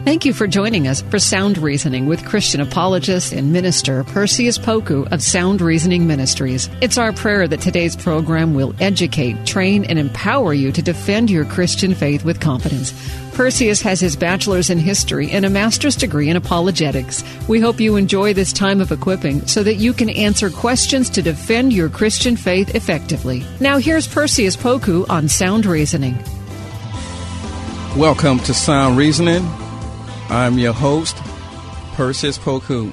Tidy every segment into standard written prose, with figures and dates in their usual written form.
Thank you for joining us for Sound Reasoning with Christian apologist and minister Perseus Poku of Sound Reasoning Ministries. It's our prayer that today's program will educate, train, and empower you to defend your Christian faith with confidence. Perseus has his bachelor's in history and a master's degree in apologetics. We hope you enjoy this time of equipping so that you can answer questions to defend your Christian faith effectively. Now here's Perseus Poku on Sound Reasoning. Welcome to Sound Reasoning. I'm your host, Perseus Poku.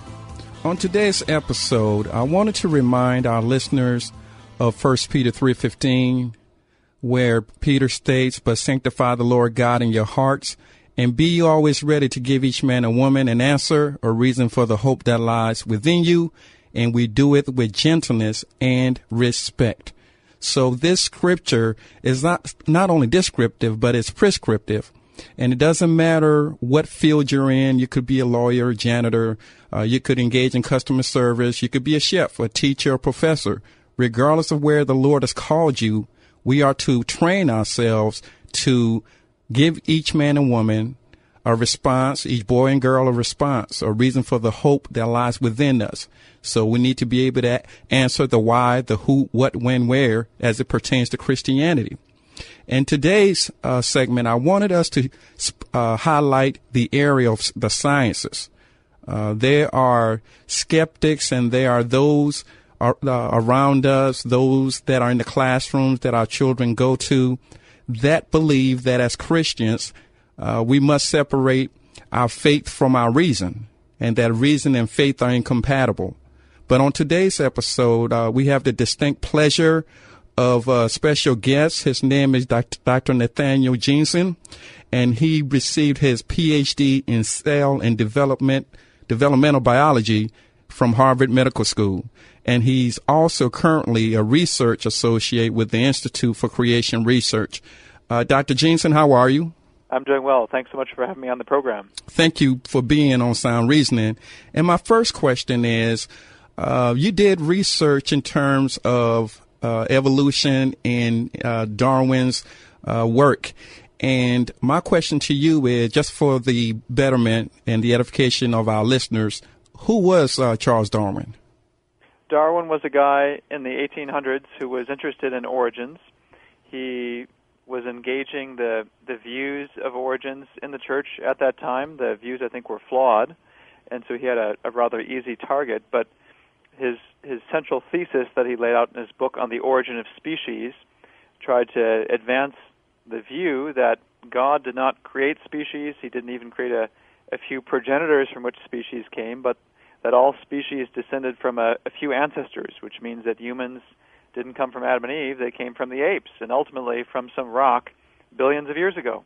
On today's episode, I wanted to remind our listeners of 1 Peter 3:15, where Peter states, "But sanctify the Lord God in your hearts, and be ye always ready to give each man and woman an answer or reason for the hope that lies within you, and we do it with gentleness and respect." So this scripture is not only descriptive, but it's prescriptive. And it doesn't matter what field you're in. You could be a lawyer, a janitor. You could engage in customer service. You could be a chef, a teacher, a professor. Regardless of where the Lord has called you, we are to train ourselves to give each man and woman a response, each boy and girl a response, a reason for the hope that lies within us. So we need to be able to answer the why, the who, what, when, where, as it pertains to Christianity. In today's segment, I wanted us to highlight the area of the sciences. There are skeptics, and there are those around us, those that are in the classrooms that our children go to, that believe that as Christians, we must separate our faith from our reason, and that reason and faith are incompatible. But on today's episode, we have the distinct pleasure of a special guest. His name is Dr. Nathaniel Jeanson, and he received his PhD in cell and developmental biology from Harvard Medical School. And he's also currently a research associate with the Institute for Creation Research. Dr. Jeanson, how are you? I'm doing well. Thanks so much for having me on the program. Thank you for being on Sound Reasoning. And my first question is, you did research in terms of evolution and Darwin's work. And my question to you is, just for the betterment and the edification of our listeners, who was Charles Darwin? Darwin was a guy in the 1800s who was interested in origins. He was engaging the views of origins in the church at that time. The views, I think, were flawed, and so he had a rather easy target. But his central thesis that he laid out in his book on the origin of species tried to advance the view that God did not create species. He didn't even create a few progenitors from which species came, but that all species descended from a few ancestors, which means that humans didn't come from Adam and Eve. They came from the apes, and ultimately from some rock billions of years ago.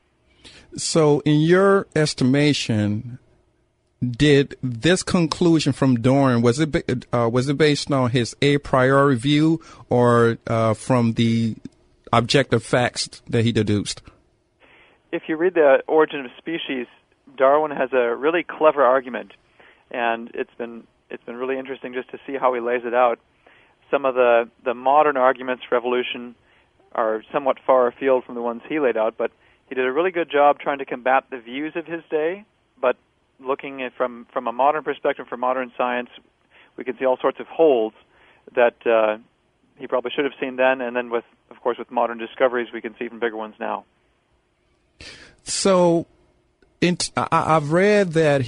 So in your estimation, did this conclusion from Darwin, was it based on his a priori view or from the objective facts that he deduced? If you read The Origin of Species, Darwin has a really clever argument, and it's been really interesting just to see how he lays it out. Some of the modern arguments for evolution are somewhat far afield from the ones he laid out, but he did a really good job trying to combat the views of his day, but looking at from a modern perspective, for modern science, we can see all sorts of holes that he probably should have seen then, and then with modern discoveries, we can see even bigger ones now. So, I've read that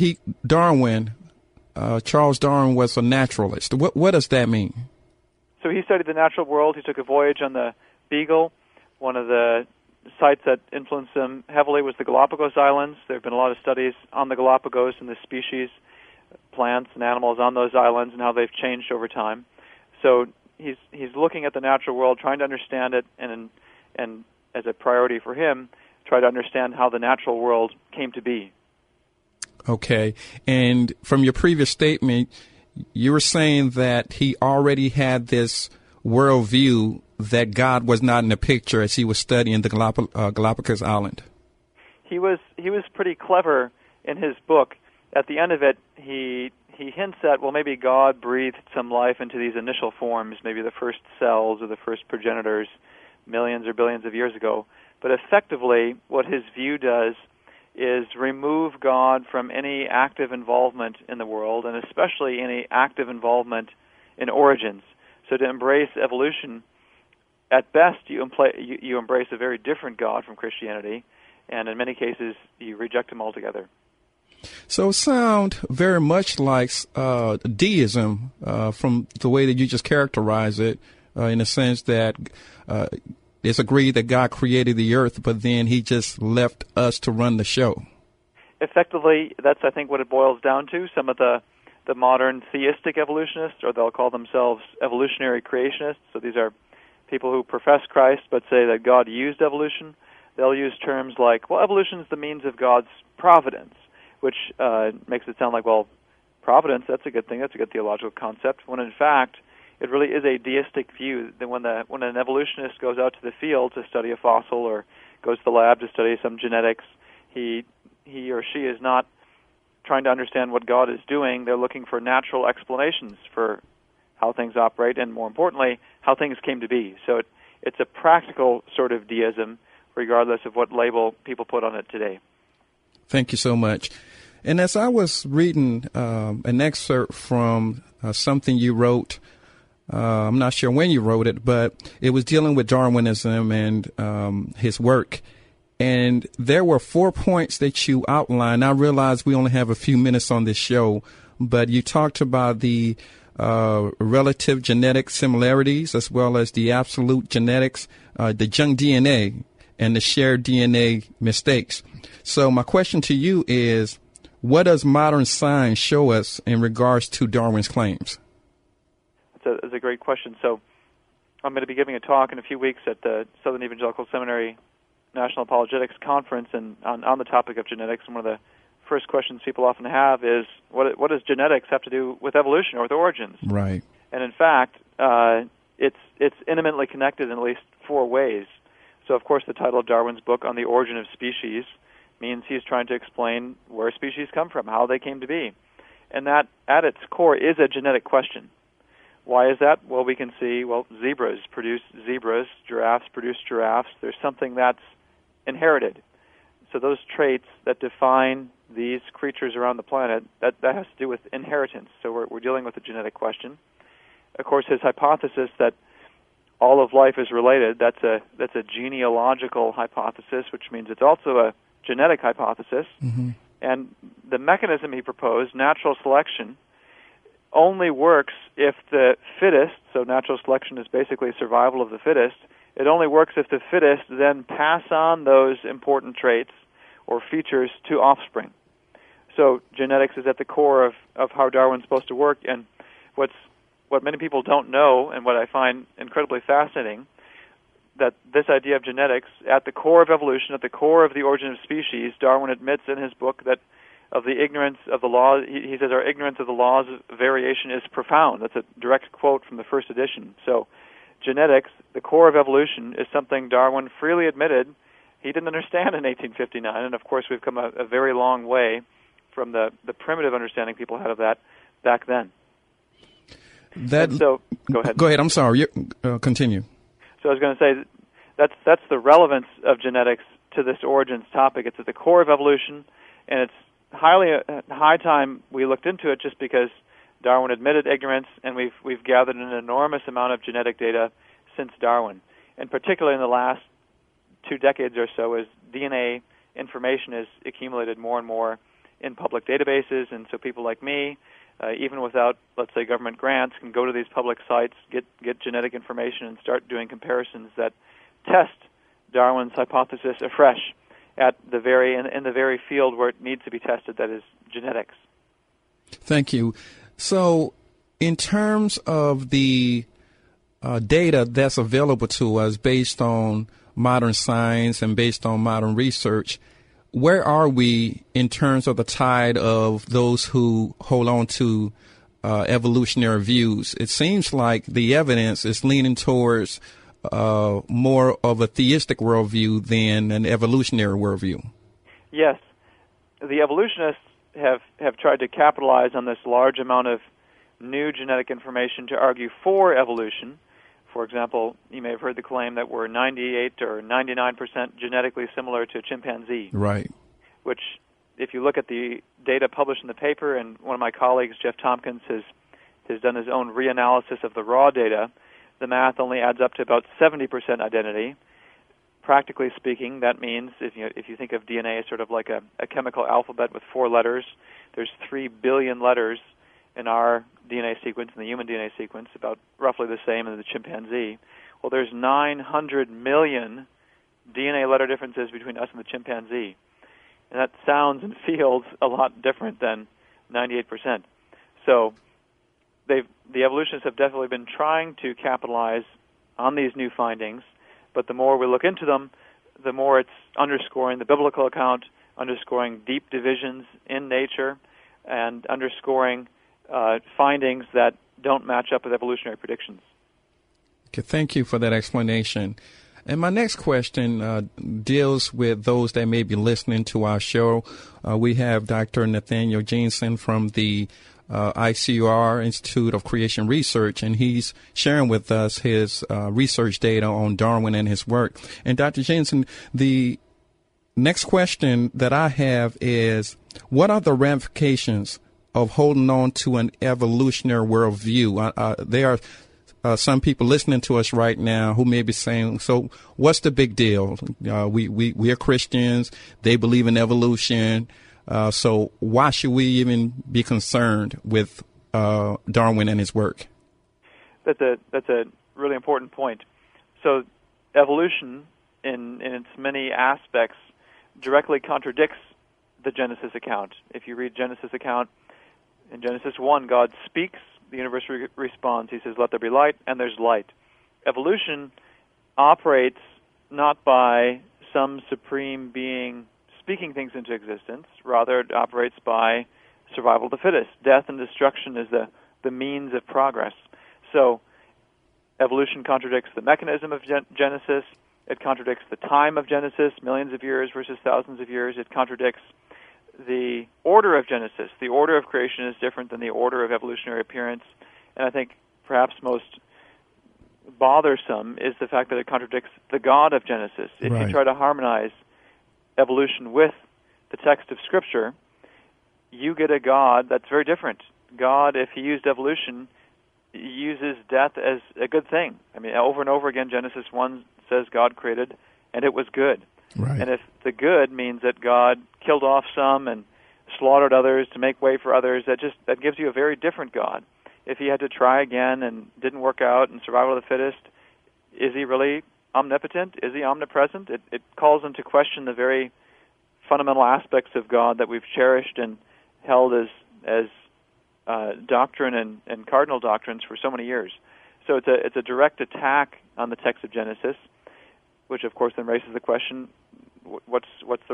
Charles Darwin was a naturalist. What does that mean? So he studied the natural world. He took a voyage on the Beagle. One of the sites that influenced him heavily was the Galapagos Islands. There have been a lot of studies on the Galapagos and the species, plants and animals on those islands and how they've changed over time. So he's looking at the natural world, trying to understand it, and as a priority for him, try to understand how the natural world came to be. Okay. And from your previous statement, you were saying that he already had this worldview that God was not in the picture as he was studying the Galapagos Island. He was pretty clever in his book. At the end of it, he hints at, well, maybe God breathed some life into these initial forms, maybe the first cells or the first progenitors millions or billions of years ago. But effectively, what his view does is remove God from any active involvement in the world, and especially any active involvement in origins. So to embrace evolution, at best you embrace a very different God from Christianity, and in many cases you reject him altogether. So it sounds very much like deism from the way that you just characterize it, in the sense that it's agreed that God created the earth, but then he just left us to run the show. Effectively, that's, I think, what it boils down to. Some of the modern theistic evolutionists, or they'll call themselves evolutionary creationists, so these are people who profess Christ but say that God used evolution. They'll use terms like, well, evolution is the means of God's providence, which makes it sound like, well, providence, that's a good thing, that's a good theological concept, when in fact it really is a deistic view that when an evolutionist goes out to the field to study a fossil or goes to the lab to study some genetics, he or she is not trying to understand what God is doing. They're looking for natural explanations for how things operate and, more importantly, how things came to be. So it's a practical sort of deism, regardless of what label people put on it today. Thank you so much. And as I was reading an excerpt from something you wrote, I'm not sure when you wrote it, but it was dealing with Darwinism and his work. And there were 4 points that you outlined. I realize we only have a few minutes on this show, but you talked about the relative genetic similarities as well as the absolute genetics, the junk DNA, and the shared DNA mistakes. So my question to you is, what does modern science show us in regards to Darwin's claims? That's a great question. So I'm going to be giving a talk in a few weeks at the Southern Evangelical Seminary National Apologetics Conference and on the topic of genetics. And one of the first questions people often have is, what does genetics have to do with evolution or with origins? Right. And in fact, it's intimately connected in at least 4 ways. So, of course, the title of Darwin's book, On the Origin of Species, means he's trying to explain where species come from, how they came to be. And that, at its core, is a genetic question. Why is that? Well, we can see, zebras produce zebras, giraffes produce giraffes. There's something that's inherited. So those traits that define these creatures around the planet, that has to do with inheritance. So we're dealing with a genetic question. Of course, his hypothesis that all of life is related, that's a genealogical hypothesis, which means it's also a genetic hypothesis. Mm-hmm. And the mechanism he proposed, natural selection, only works if the fittest, so natural selection is basically survival of the fittest, it only works if the fittest then pass on those important traits or features to offspring. So genetics is at the core of how Darwin's supposed to work, and what many people don't know, and what I find incredibly fascinating, that this idea of genetics, at the core of evolution, at the core of the origin of species, Darwin admits in his book that of the ignorance of the laws, he says our ignorance of the laws of variation is profound. That's a direct quote from the first edition. So genetics, the core of evolution, is something Darwin freely admitted he didn't understand in 1859, and of course we've come a very long way from the primitive understanding people had of that back then. So, go ahead. Go ahead. I'm sorry. Continue. So I was going to say that's the relevance of genetics to this origins topic. It's at the core of evolution, and it's high time we looked into it, just because Darwin admitted ignorance, and we've gathered an enormous amount of genetic data since Darwin, and particularly in the last 2 decades or so, as DNA information is accumulated more and more in public databases, and so people like me, even without, let's say, government grants, can go to these public sites, get genetic information, and start doing comparisons that test Darwin's hypothesis afresh at in the very field where it needs to be tested, that is genetics. Thank you. So, in terms of the data that's available to us based on modern science and based on modern research, where are we in terms of the tide of those who hold on to evolutionary views? It seems like the evidence is leaning towards more of a theistic worldview than an evolutionary worldview. Yes. The evolutionists have tried to capitalize on this large amount of new genetic information to argue for evolution. For example, you may have heard the claim that we're 98 or 99% genetically similar to a chimpanzee. Right. which, if you look at the data published in the paper, and one of my colleagues, Jeff Tompkins, has done his own reanalysis of the raw data, the math only adds up to about 70% identity. Practically speaking, that means if you think of DNA as sort of like a chemical alphabet with 4 letters, there's 3 billion letters in our DNA sequence, in the human DNA sequence, about roughly the same in the chimpanzee. Well, there's 900 million DNA letter differences between us and the chimpanzee. And that sounds and feels a lot different than 98%. So the evolutionists have definitely been trying to capitalize on these new findings, but the more we look into them, the more it's underscoring the biblical account, underscoring deep divisions in nature, and underscoring findings that don't match up with evolutionary predictions. Okay, thank you for that explanation. And my next question deals with those that may be listening to our show. We have Dr. Nathaniel Jensen from the ICR, Institute of Creation Research, and he's sharing with us his research data on Darwin and his work. And Dr. Jensen, the next question that I have is, what are the ramifications of holding on to an evolutionary worldview? There are some people listening to us right now who may be saying, so what's the big deal? We are Christians. They believe in evolution. So why should we even be concerned with Darwin and his work? That's a really important point. So evolution, in its many aspects, directly contradicts the Genesis account. If you read Genesis account, in Genesis 1, God speaks, the universe responds. He says, "Let there be light," and there's light. Evolution operates not by some supreme being speaking things into existence. Rather, it operates by survival of the fittest. Death and destruction is the means of progress. So evolution contradicts the mechanism of Genesis. It contradicts the time of Genesis, millions of years versus thousands of years. It contradicts the order of Genesis. The order of creation is different than the order of evolutionary appearance. And I think perhaps most bothersome is the fact that it contradicts the God of Genesis. If you try to harmonize evolution with the text of Scripture, you get a God that's very different. God, if he used evolution, uses death as a good thing. I mean, over and over again, Genesis 1 says God created, and it was good. Right. And if the good means that God killed off some and slaughtered others to make way for others, that gives you a very different God. If he had to try again and didn't work out and survival of the fittest, is he really omnipotent? Is he omnipresent? It calls into question the very fundamental aspects of God that we've cherished and held as doctrine and cardinal doctrines for so many years. So it's a direct attack on the text of Genesis, which of course then raises the question: what's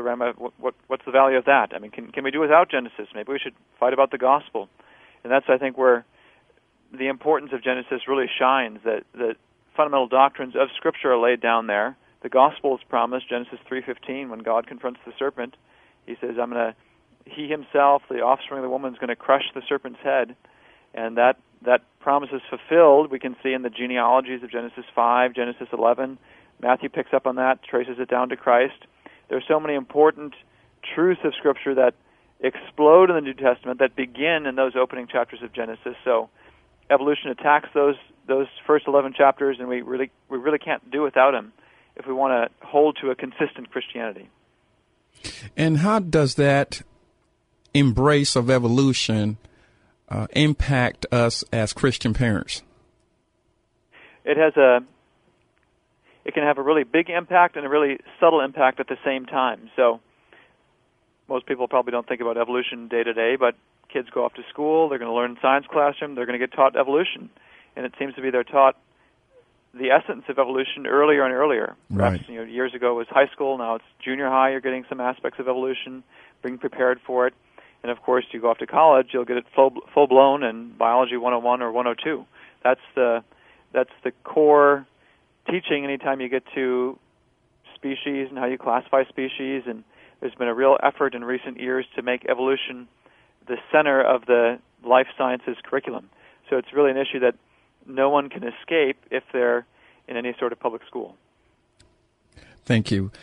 the value of that? I mean, can we do without Genesis? Maybe we should fight about the gospel. And that's, I think, where the importance of Genesis really shines. That the fundamental doctrines of Scripture are laid down there. The gospel is promised. Genesis 3:15, when God confronts the serpent, he says, he himself, the offspring of the woman, is going to crush the serpent's head. And that promise is fulfilled. We can see in the genealogies of Genesis 5, Genesis 11. Matthew picks up on that, traces it down to Christ. There are so many important truths of Scripture that explode in the New Testament that begin in those opening chapters of Genesis. So evolution attacks those first 11 chapters, and we really can't do without them if we want to hold to a consistent Christianity. And how does that embrace of evolution impact us as Christian parents? It can have a really big impact and a really subtle impact at the same time. So most people probably don't think about evolution day to day, but kids go off to school, they're going to learn in science classroom, they're going to get taught evolution. And it seems to be they're taught the essence of evolution earlier and earlier. Right. Perhaps, years ago it was high school, now it's junior high, you're getting some aspects of evolution, being prepared for it. And of course, you go off to college, you'll get it full-blown in Biology 101 or 102. That's the core teaching anytime you get to species and how you classify species. And there's been a real effort in recent years to make evolution the center of the life sciences curriculum. So it's really an issue that no one can escape if they're in any sort of public school. Thank you.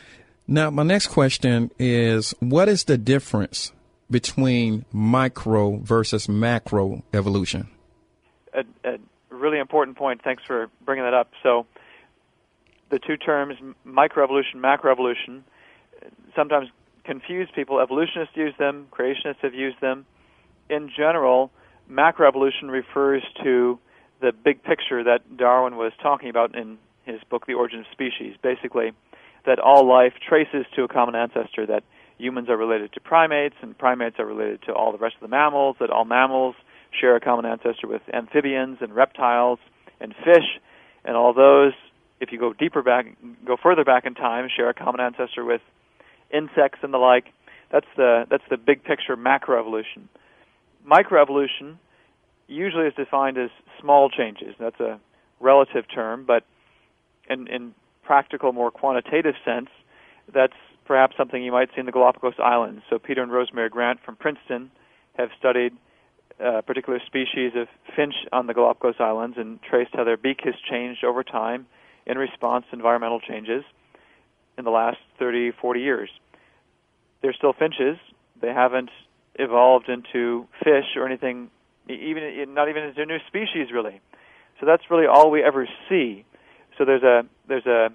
Now, my next question is, what is the difference between micro versus macro evolution? A really important point. Thanks for bringing that up. So the two terms, microevolution, macroevolution, sometimes confuse people. Evolutionists use them. Creationists have used them. In general, macroevolution refers to the big picture that Darwin was talking about in his book, The Origin of Species. Basically, that all life traces to a common ancestor, that humans are related to primates, and primates are related to all the rest of the mammals, that all mammals share a common ancestor with amphibians and reptiles and fish, and all those, if you go go further back in time, share a common ancestor with insects and the like. That's the big picture macroevolution. Microevolution usually is defined as small changes. That's a relative term, but in practical, more quantitative sense, that's perhaps something you might see in the Galapagos Islands. So Peter and Rosemary Grant from Princeton have studied a particular species of finch on the Galapagos Islands and traced how their beak has changed over time in response to environmental changes in the last 30, 40 years. They're still finches. They haven't evolved into fish or anything, not even into a new species, really. So that's really all we ever see. So there's a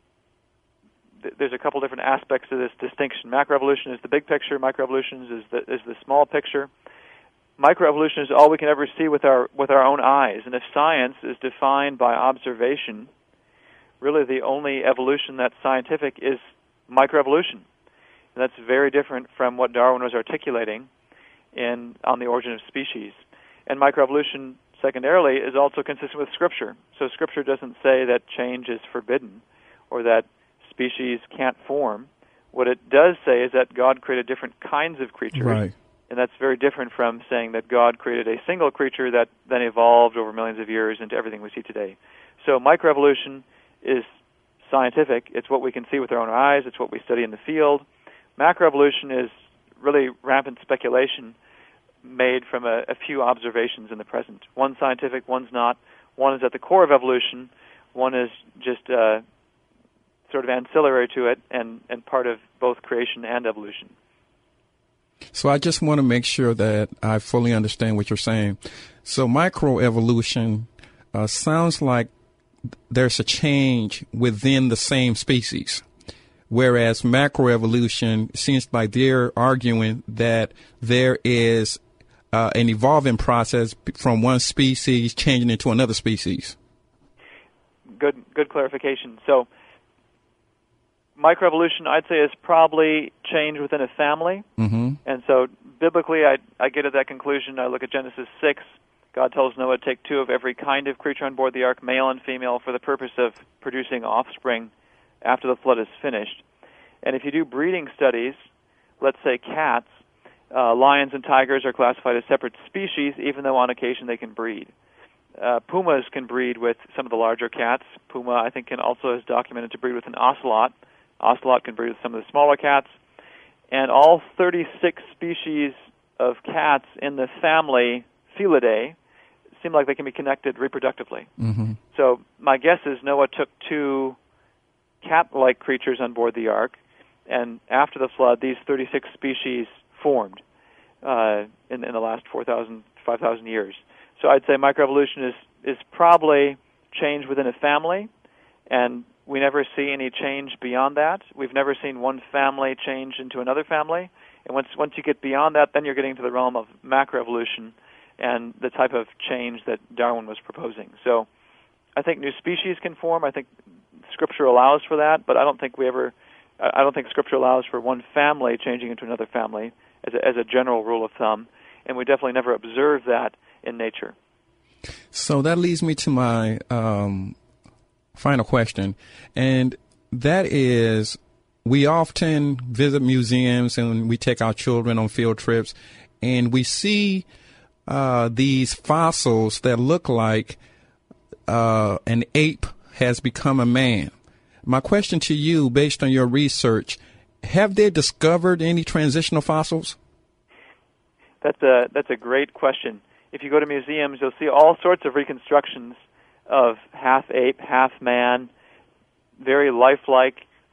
couple different aspects to this distinction. Macroevolution is the big picture. Microevolution is the small picture. Microevolution is all we can ever see with our own eyes. And if science is defined by observation, really the only evolution that's scientific is microevolution. And that's very different from what Darwin was articulating on The Origin of Species. And microevolution, secondarily, is also consistent with Scripture. So Scripture doesn't say that change is forbidden or that species can't form. What it does say is that God created different kinds of creatures. Right. And that's very different from saying that God created a single creature that then evolved over millions of years into everything we see today. So microevolution is scientific. It's what we can see with our own eyes. It's what we study in the field. Macroevolution is really rampant speculation made from a few observations in the present. One's scientific, one's not. One is at the core of evolution. One is just sort of ancillary to it and part of both creation and evolution. So I just want to make sure that I fully understand what you're saying. So microevolution sounds like there's a change within the same species, whereas macroevolution seems like they're arguing that there is an evolving process from one species changing into another species. Good clarification. So microevolution, I'd say, is probably change within a family. Mm-hmm. And so biblically, I get at that conclusion. I look at Genesis 6. God tells Noah to take two of every kind of creature on board the ark, male and female, for the purpose of producing offspring after the flood is finished. And if you do breeding studies, let's say cats, lions and tigers are classified as separate species, even though on occasion they can breed. Pumas can breed with some of the larger cats. Puma, I think, can also is documented to breed with an ocelot. Ocelot can breed with some of the smaller cats. And all 36 species of cats in the family Felidae seem like they can be connected reproductively. Mm-hmm. So my guess is Noah took two cat-like creatures on board the ark, and after the flood, these 36 species formed in the last 4,000, 5,000 years. So I'd say microevolution is probably change within a family, and we never see any change beyond that. We've never seen one family change into another family. And once you get beyond that, then you're getting into the realm of macroevolution and the type of change that Darwin was proposing. So I think new species can form. I think Scripture allows for that, but I don't think Scripture allows for one family changing into another family as a general rule of thumb. And we definitely never observe that in nature. So that leads me to my final question, and that is, we often visit museums and we take our children on field trips, and we see these fossils that look like an ape has become a man. My question to you, based on your research, have they discovered any transitional fossils? That's a great question. If you go to museums, you'll see all sorts of reconstructions of half ape, half man, very lifelike,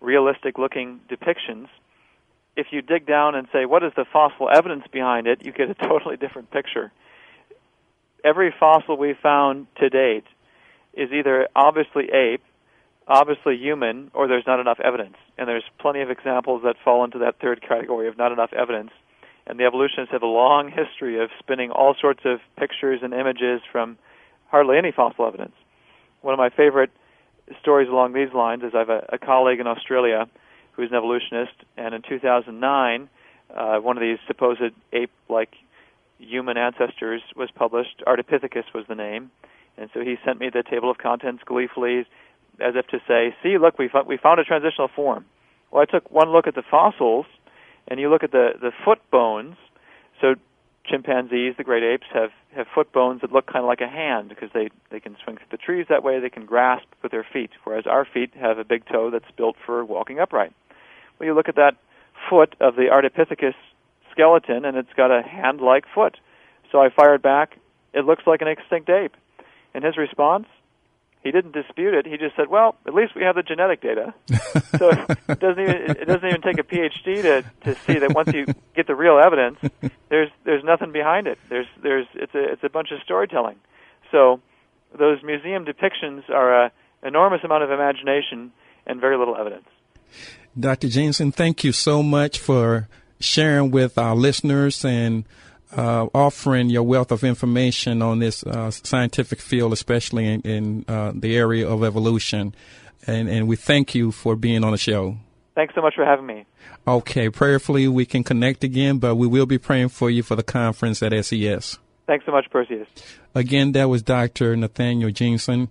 realistic-looking depictions. If you dig down and say, what is the fossil evidence behind it, you get a totally different picture. Every fossil we found to date is either obviously ape, obviously human, or there's not enough evidence. And there's plenty of examples that fall into that third category of not enough evidence. And the evolutionists have a long history of spinning all sorts of pictures and images from hardly any fossil evidence. One of my favorite stories along these lines is I have a colleague in Australia who's an evolutionist, and in 2009, one of these supposed ape-like human ancestors was published. Ardipithecus was the name. And so he sent me the table of contents gleefully, as if to say, see, look, we found a transitional form. Well, I took one look at the fossils, and you look at the foot bones. So chimpanzees, the great apes, have foot bones that look kind of like a hand because they can swing through the trees that way, they can grasp with their feet, whereas our feet have a big toe that's built for walking upright. Well, you look at that foot of the Ardipithecus skeleton, and it's got a hand-like foot. So I fired back, it looks like an extinct ape. And his response, he didn't dispute it. He just said, well, at least we have the genetic data. So it doesn't even take a PhD to see that once you get the real evidence, there's nothing behind it. It's a bunch of storytelling. So those museum depictions are an enormous amount of imagination and very little evidence. Dr. Jensen, thank you so much for sharing with our listeners and offering your wealth of information on this scientific field, especially in the area of evolution. And we thank you for being on the show. Thanks so much for having me. Okay, prayerfully we can connect again, but we will be praying for you for the conference at SES. Thanks so much, Perseus. Again, that was Dr. Nathaniel Jensen.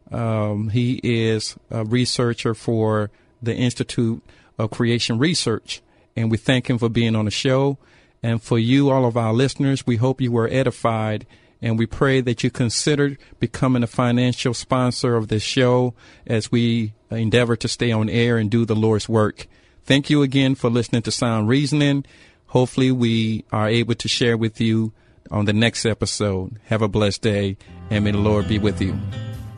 He is a researcher for the Institute of Creation Research, and we thank him for being on the show. And for you, all of our listeners, we hope you were edified, and we pray that you consider becoming a financial sponsor of this show as we endeavor to stay on air and do the Lord's work. Thank you again for listening to Sound Reasoning. Hopefully we are able to share with you on the next episode. Have a blessed day, and may the Lord be with you.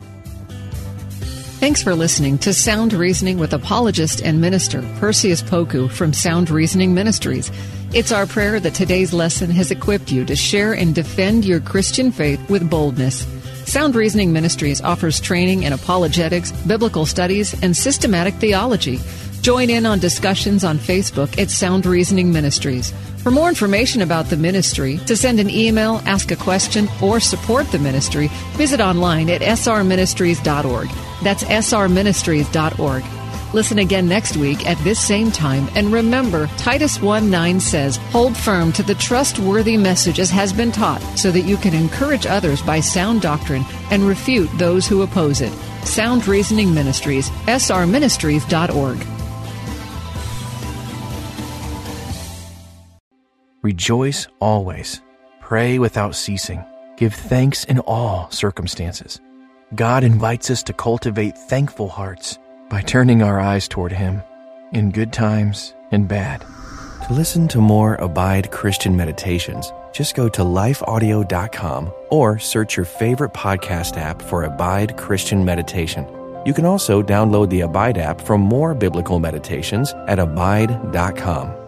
Thanks for listening to Sound Reasoning with apologist and minister Perseus Poku from Sound Reasoning Ministries. It's our prayer that today's lesson has equipped you to share and defend your Christian faith with boldness. Sound Reasoning Ministries offers training in apologetics, biblical studies, and systematic theology. Join in on discussions on Facebook at Sound Reasoning Ministries. For more information about the ministry, to send an email, ask a question, or support the ministry, visit online at srministries.org. That's srministries.org. Listen again next week at this same time, and remember, Titus 1:9 says, hold firm to the trustworthy message as has been taught, so that you can encourage others by sound doctrine and refute those who oppose it. Sound Reasoning Ministries, srministries.org. Rejoice always. Pray without ceasing. Give thanks in all circumstances. God invites us to cultivate thankful hearts by turning our eyes toward Him in good times and bad. To listen to more Abide Christian Meditations, just go to lifeaudio.com or search your favorite podcast app for Abide Christian Meditation. You can also download the Abide app for more biblical meditations at abide.com.